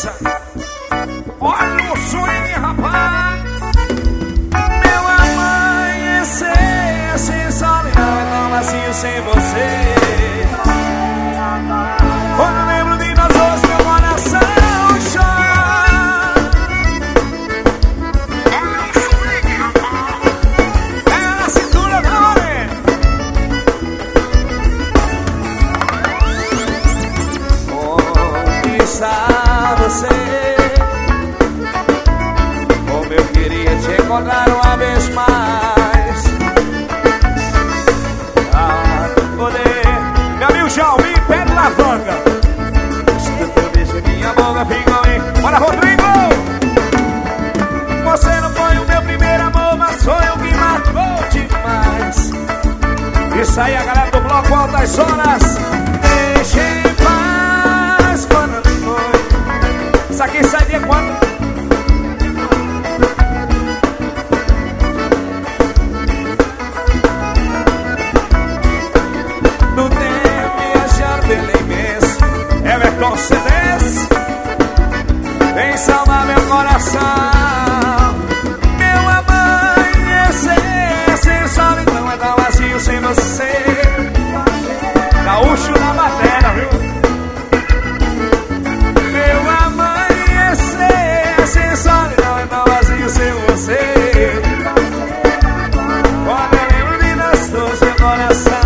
cabeça. Olha o swing, rapaz. Meu amanhecer sem sol e não é tão vazio sem você. Quando eu lembro de nós dois, meu coração chora. Olha o swing, rapaz. É na cintura, não, né? Onde está você? Como eu queria te encontrar uma vez mais. Ah, poder. Meu amigo Jalmi, Pedro Lavanga. Se tu beijo em minha boca, fica aí. Bora, Rodrigo! Você não foi o meu primeiro amor, mas foi o que marcou demais. Isso aí, a galera do bloco Altas Horas. Deixa em paz quando foi. Isso aqui sai de quando? No tempo viajando pela imensa Everton CDs. Vem salvar meu coração. Meu amanhecer sem sol, então é tão vazio sem você. Gaúcho na matéria, viu? Meu amanhecer sem sol, então é tão vazio sem você. Quando eu lembro de nós dois, meu coração